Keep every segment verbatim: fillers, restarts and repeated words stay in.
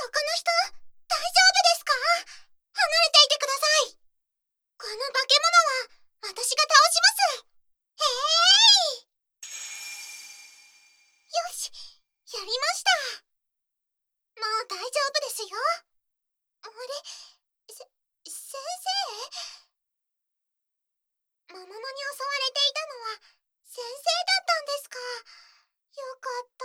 そこの人、大丈夫ですか？離れていてください。この化け物は私が倒します。へーい。よし、やりました。もう大丈夫ですよ。あれ、せ、先生？魔物に襲われていたのは先生だったんですか？よかった。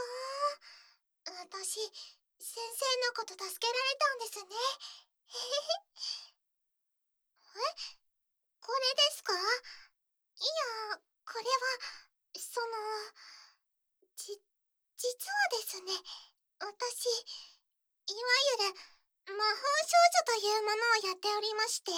私、先生のこと助けられたんですね。へへへ。え、これですか？いや、これは、その、じ、実はですね、私、いわゆる魔法少女というものをやっておりまして、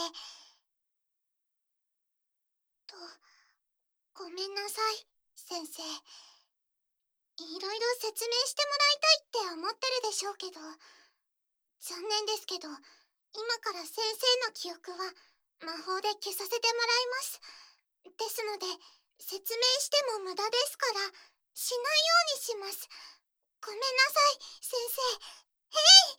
と、ごめんなさい、先生。いろいろ説明してもらいたいって思ってるでしょうけど、残念ですけど、今から先生の記憶は魔法で消させてもらいます。ですので、説明しても無駄ですから、しないようにします。ごめんなさい、先生。へい！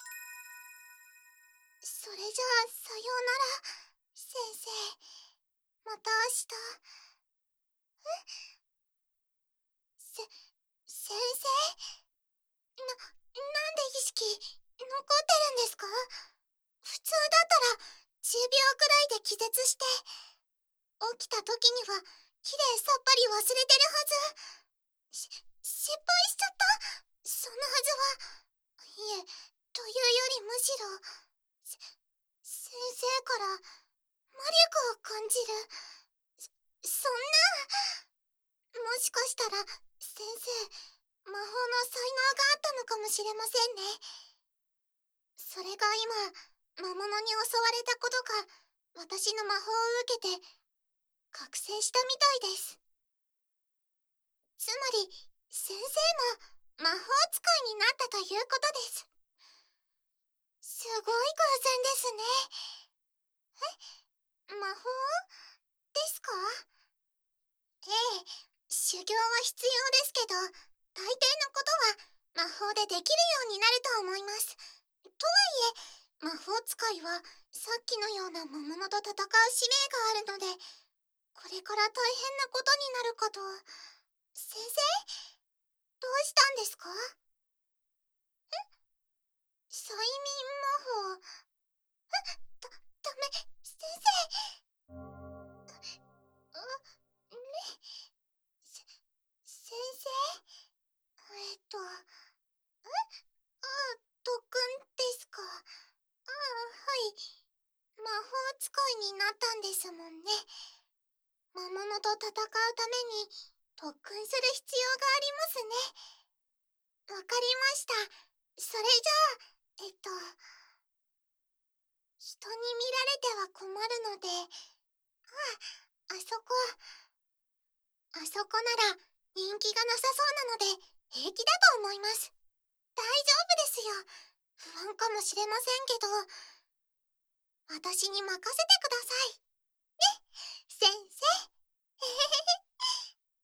それじゃあ、さようなら、先生。また明日。え？せ、先生？な、なんで意識、残ってるんですか？普通だったら、じゅうびょうくらいで気絶して、起きた時には、きれいさっぱり忘れてるはず。し、失敗しちゃった？そんなはずは。いえ、というよりむしろ、せ、先生から魔力を感じる。そ、そんな、もしかしたら、先生、魔法の才能があったのかもしれませんね。それが今、魔物に襲われたことが、私の魔法を受けて、覚醒したみたいです。つまり、先生も魔法使いになったということです。すごい偶然ですね。え？魔法ですか？ええ、修行は必要ですけど、大抵のことは魔法でできるようになると思います。とはいえ、魔法使いはさっきのような魔物と戦う使命があるので、これから大変なことになるかと。先生？どうしたんですか？え？催眠魔法？え？だ、ダメ、先生。あ、ね、せ、先生？えっと、え？ああ、特訓ですか。ああ、はい。魔法使いになったんですもんね。魔物と戦うために特訓する必要がありますね。わかりました。それじゃあ、えっと、人に見られては困るので、ああ、あそこ、あそこなら人気がなさそうなので平気だと思います。大丈夫ですよ。不安かもしれませんけど、私に任せてください。ね、先生。へへへへ。